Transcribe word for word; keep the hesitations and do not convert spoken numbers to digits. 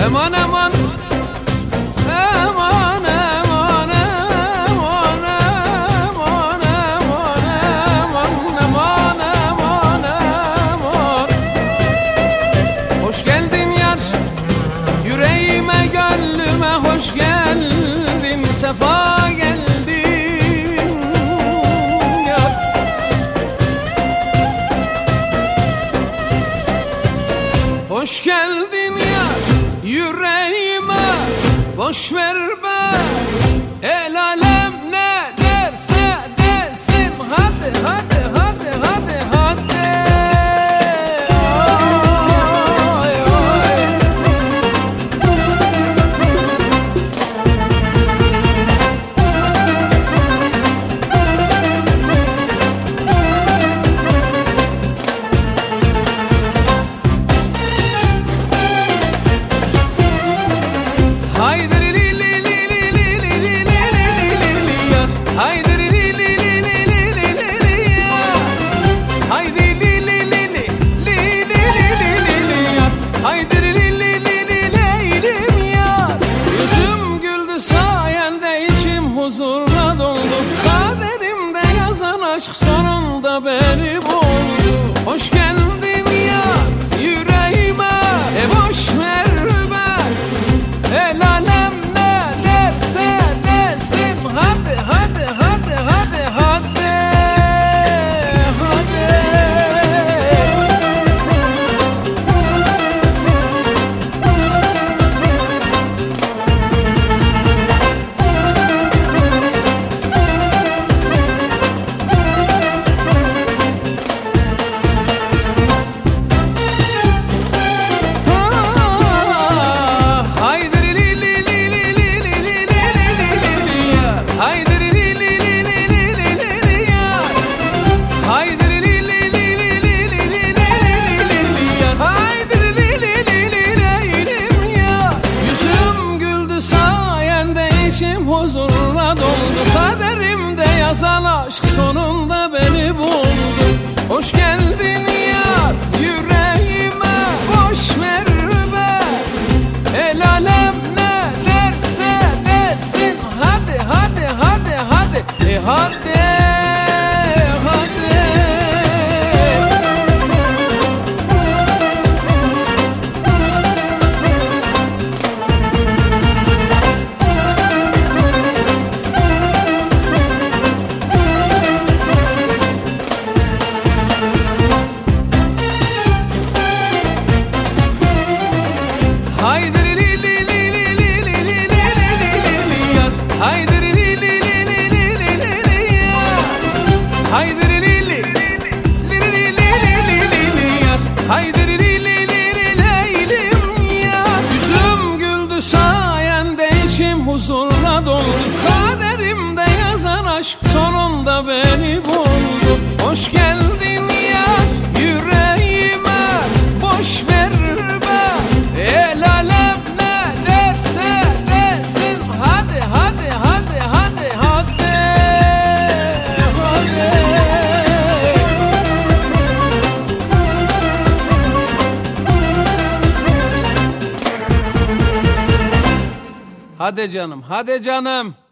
Eman eman, eman eman, eman eman, eman eman, eman eman. Hoş geldin yar, yüreğime gönlüme hoş geldin, sefa geldin yar. Hoş geldin yar, yüreğime boş ver be, el alem ne derse desin, hadi hadi hadi hadi hadi. Ay, ay. Haydi li li li li li li li li li li ya. Haydi li li li li li li li li li ya. Haydi li li li li li li li li li li ya. Haydi li li li li li leylim ya. Yüzüm güldü sayende, içim huzurla doldu. Kaderimde yazan aşk sonunda beni buldu. Hoş geldin ya yüreğime, e boş ver be, el alem ne derse desin, hadi hadi hadi hadi hadi hadi. Huzurla doldu, kaderimde yazan aşk sonunda beni buldu. Hoş geldin yar, yüreğime boş ver be, el alem ne derse desin, hadi hadi hadi hadi, e hadi hadi. Haydi li li li li li li li li li li ya. Haydi li li li li li li li li li ya. Haydi li li li li li li li li li ya. Haydi li li li li li leylim ya. Yüzüm güldü sayende, içim huzurla doldu. Kaderimde yazan aşk sonunda beni buldu. Hoş geldin ya yüreğime boş ver be, el alem ne derse desin, hadi hadi hadi hadi hadi hadi. Hadi canım, hadi canım.